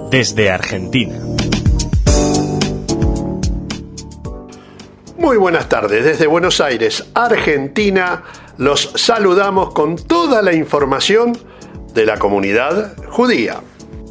desde Argentina. Muy buenas tardes, desde Buenos Aires, Argentina, los saludamos con toda la información de la comunidad judía.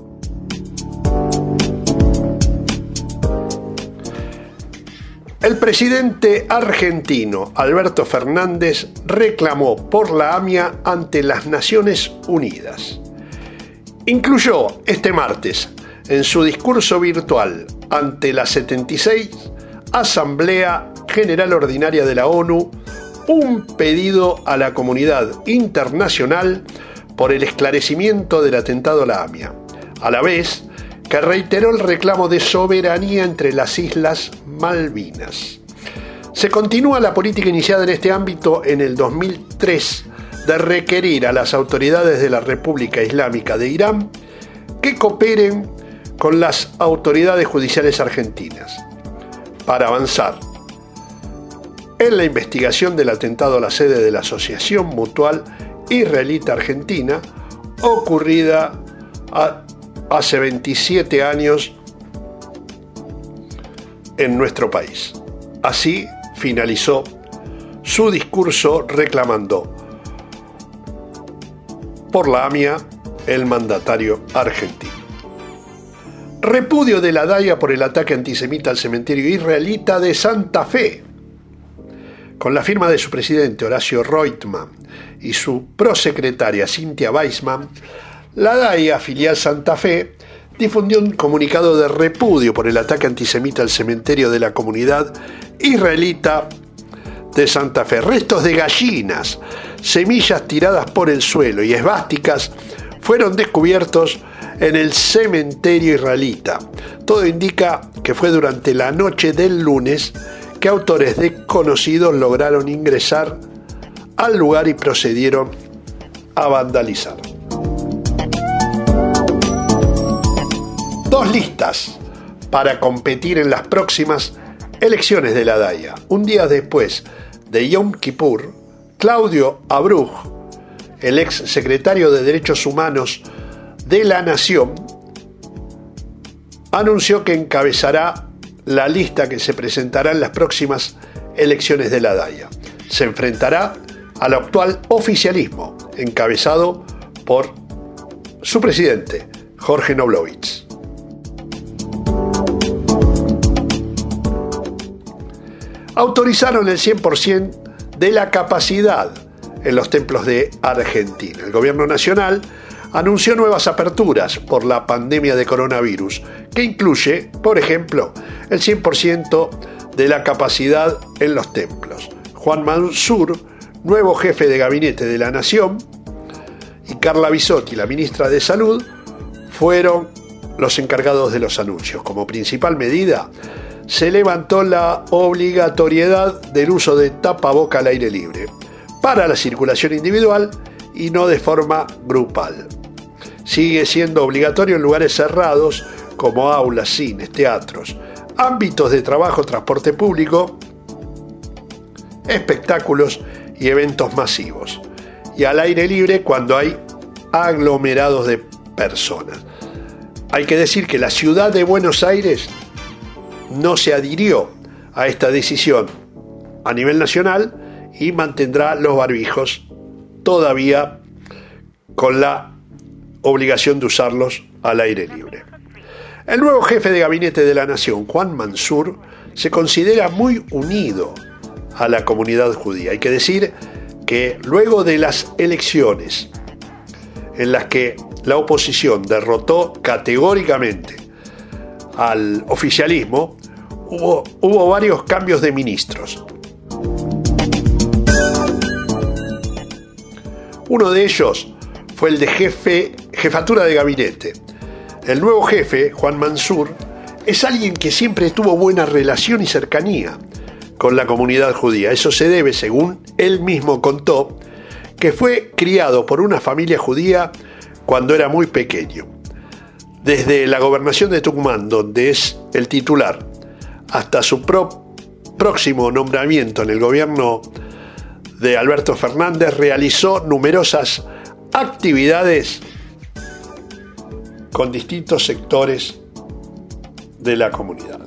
El presidente argentino Alberto Fernández reclamó por la AMIA ante las Naciones Unidas. Incluyó este martes en su discurso virtual ante la 76 Asamblea General Ordinaria de la ONU un pedido a la comunidad internacional por el esclarecimiento del atentado a la AMIA, a la vez que reiteró el reclamo de soberanía entre las Islas Malvinas. Se continúa la política iniciada en este ámbito en el 2003 de requerir a las autoridades de la República Islámica de Irán que cooperen con las autoridades judiciales argentinas para avanzar en la investigación del atentado a la sede de la Asociación Mutual Israelita Argentina ocurrida hace 27 años en nuestro país. Así finalizó su discurso reclamando por la AMIA el mandatario argentino. Repudio de la DAIA por el ataque antisemita al cementerio israelita de Santa Fe. Con la firma de su presidente Horacio Reutemann y su prosecretaria Cynthia Weissman, la DAIA filial Santa Fe difundió un comunicado de repudio por el ataque antisemita al cementerio de la comunidad israelita de Santa Fe. Restos de gallinas, semillas tiradas por el suelo y esvásticas fueron descubiertos en el cementerio israelita. Todo indica que fue durante la noche del lunes que autores desconocidos lograron ingresar al lugar y procedieron a vandalizar. 2 listas para competir en las próximas elecciones de la DAIA. Un día después de Yom Kippur, Claudio Abruj, el ex secretario de Derechos Humanos de la Nación, anunció que encabezará la lista que se presentará en las próximas elecciones de la DAIA. Se enfrentará al actual oficialismo, encabezado por su presidente, Jorge Knoblovich. Autorizaron el 100% de la capacidad en los templos de Argentina. El gobierno nacional anunció nuevas aperturas por la pandemia de coronavirus, que incluye, por ejemplo, el 100% de la capacidad en los templos. Juan Mansur, nuevo jefe de gabinete de la Nación, y Carla Bisotti, la ministra de Salud, fueron los encargados de los anuncios. Como principal medida, se levantó la obligatoriedad del uso de tapaboca al aire libre para la circulación individual y no de forma grupal. Sigue siendo obligatorio en lugares cerrados como aulas, cines, teatros, ámbitos de trabajo, transporte público, espectáculos y eventos masivos, y al aire libre cuando hay aglomerados de personas. Hay que decir que la ciudad de Buenos Aires no se adhirió a esta decisión a nivel nacional y mantendrá los barbijos todavía con la obligación de usarlos al aire libre. El nuevo jefe de gabinete de la Nación, Juan Mansur, se considera muy unido a la comunidad judía. Hay que decir que luego de las elecciones en las que la oposición derrotó categóricamente al oficialismo, hubo varios cambios de ministros. Uno de ellos fue el de jefatura de gabinete. El nuevo jefe, Juan Mansur, es alguien que siempre tuvo buena relación y cercanía con la comunidad judía. Eso se debe, según él mismo contó, que fue criado por una familia judía cuando era muy pequeño. Desde la gobernación de Tucumán, donde es el titular, hasta su próximo nombramiento en el gobierno de Alberto Fernández, realizó numerosas actividades con distintos sectores de la comunidad.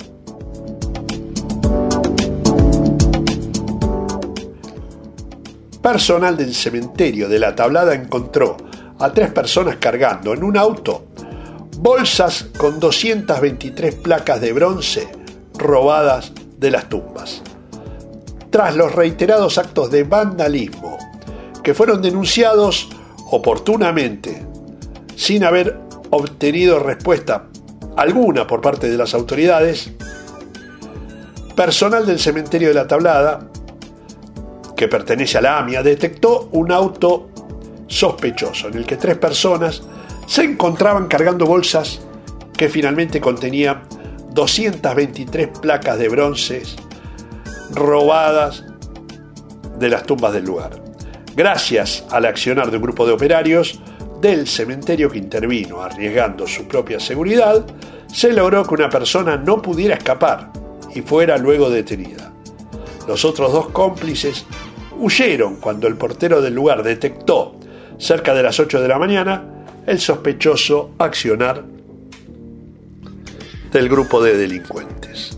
Personal del cementerio de La Tablada encontró a 3 personas cargando en un auto bolsas con 223 placas de bronce robadas de las tumbas. Tras los reiterados actos de vandalismo que fueron denunciados oportunamente sin haber obtenido respuesta alguna por parte de las autoridades, personal del cementerio de La Tablada, que pertenece a la AMIA, detectó un auto sospechoso en el que 3 personas se encontraban cargando bolsas que finalmente contenían 223 placas de bronce robadas de las tumbas del lugar. Gracias al accionar de un grupo de operarios del cementerio que intervino arriesgando su propia seguridad, se logró que una persona no pudiera escapar y fuera luego detenida. Los otros 2 cómplices huyeron cuando el portero del lugar detectó, cerca de las 8 de la mañana, el sospechoso accionar del grupo de delincuentes.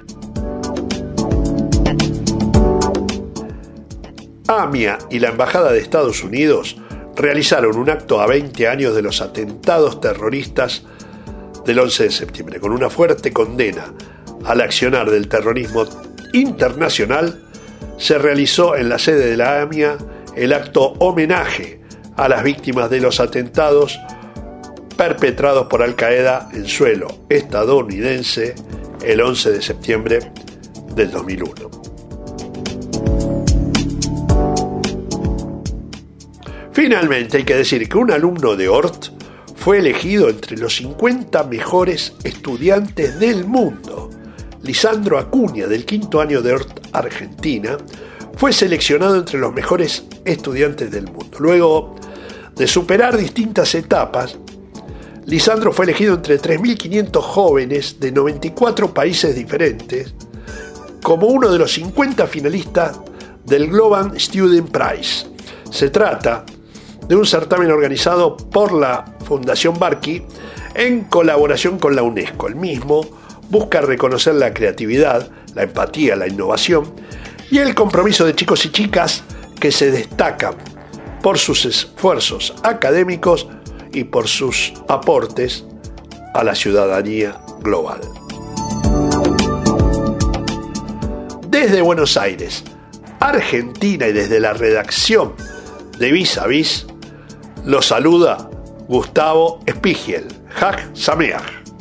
AMIA y la Embajada de Estados Unidos realizaron un acto a 20 años de los atentados terroristas del 11 de septiembre, con una fuerte condena al accionar del terrorismo internacional. Se realizó en la sede de la AMIA el acto homenaje a las víctimas de los atentados perpetrados por Al-Qaeda en suelo estadounidense el 11 de septiembre del 2001. Finalmente, hay que decir que un alumno de Ort fue elegido entre los 50 mejores estudiantes del mundo. Lisandro Acuña, del 5º año de Ort, Argentina, fue seleccionado entre los mejores estudiantes del mundo. Luego de superar distintas etapas, Lisandro fue elegido entre 3.500 jóvenes de 94 países diferentes como uno de los 50 finalistas del Global Student Prize. Se trata de un certamen organizado por la Fundación Barky en colaboración con la UNESCO. El mismo busca reconocer la creatividad, la empatía, la innovación y el compromiso de chicos y chicas que se destacan por sus esfuerzos académicos y por sus aportes a la ciudadanía global. Desde Buenos Aires, Argentina, y desde la redacción de Vis a Vis, los saluda Gustavo Spiegel. Hag Sameach.